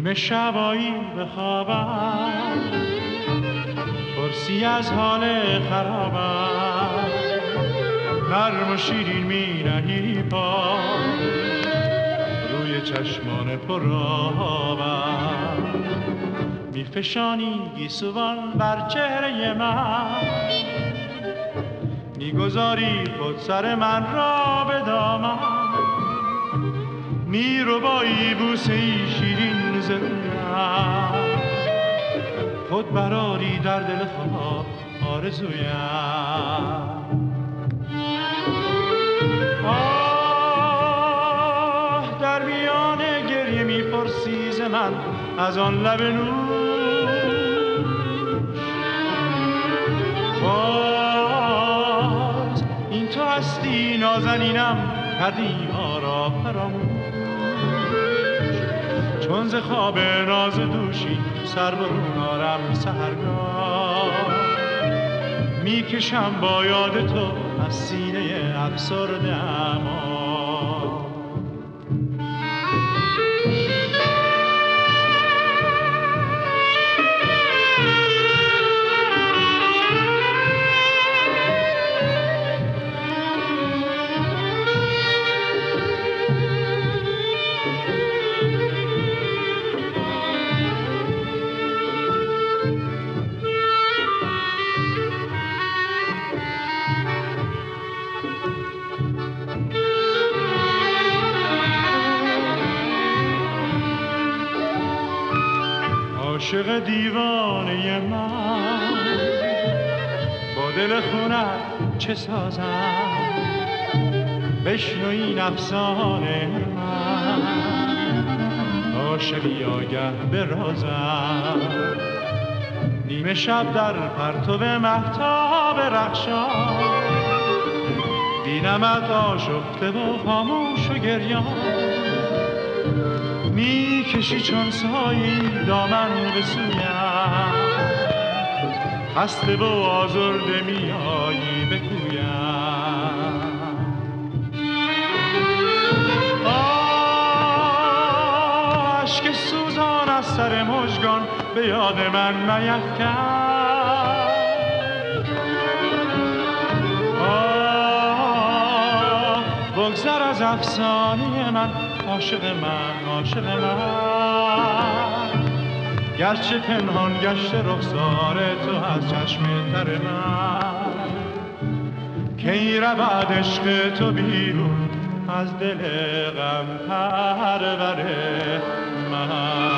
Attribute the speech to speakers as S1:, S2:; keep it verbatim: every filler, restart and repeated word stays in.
S1: نیمه شبایی بخوابم، پرسی از حال خرابم، نرم و شیرین می نهی پا روی چشمان پرآبم، می فشانی گیسوان بر چهره من، می گذاری خود سر من را به دامن، می ربایی بوسه ای شیرین ز رویم، خود براری در دل خواب آرزویم. آه در میان گریه می پرسی ز من از آن لب نوش، باز این تو هستی نازنینم کردی ما را فراموش، چون ز خواب ناز دوشی سر برون آرم سحرگاه، میکشم با یاد تو از سینه افسرده اما. عاشق دیوانه من با دل خونت چه سازم، بشنو این افسانه من، عاشقی آگه به رازم، نیمه شب در پرتو مهتاب رخشان، بینمت آشفته و خاموش و گریان، می کشی چون سایی دامن به سویم، خسته و آزرده می آیی به کویم. آه اشک سوزان از سر مژگان به یاد من میفکن، آه بگذر از افسانه من عاشق من، عاشق من، گرچه پنهان گشته رخسار تو از چشم تر من، کی رود عشق تو بیرون از دل غم پرور من.